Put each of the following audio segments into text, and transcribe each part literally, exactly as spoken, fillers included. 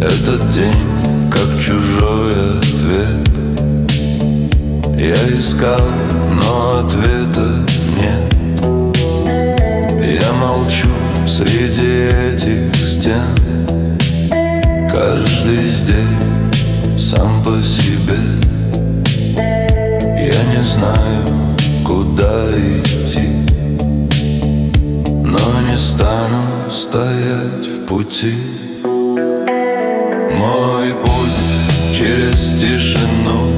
Этот день, как чужой ответ. Я искал, но ответа нет. Я молчу среди этих стен. Каждый здесь сам по себе. Я не знаю, куда идти, но не стану стоять в пути. Мой путь через тишину,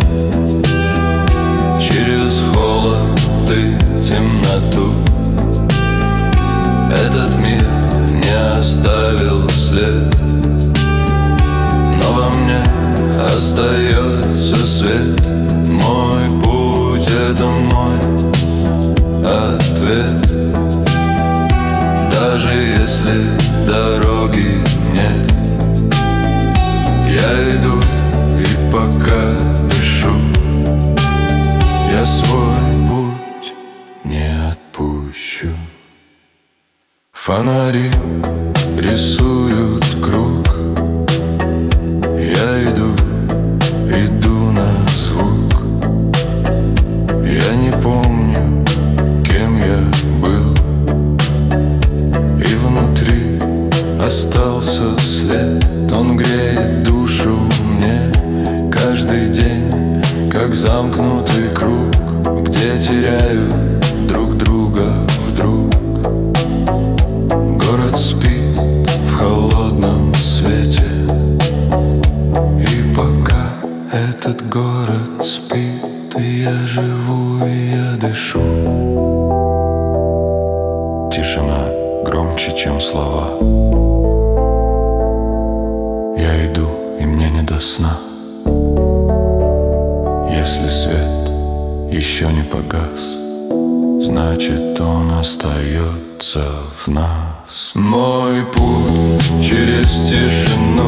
через холод и темноту. Этот мир не оставил след, но во мне остается свет. Мой путь — это мой ответ. Даже если дороги нет, я иду и пока дышу, я свой путь не отпущу. Фонари рисуют круг. Я иду, иду на звук. Я не помню, кем я был, и внутри остался след. Он греет душу мне каждый день, как замкнутый круг, где теряю друг друга вдруг. Город спит в холодном свете, и пока этот город спит, я живу и я дышу. Тишина громче, чем слова. Я иду, и мне не до сна. Если свет еще не погас, значит, он остается в нас. Мой путь через тишину,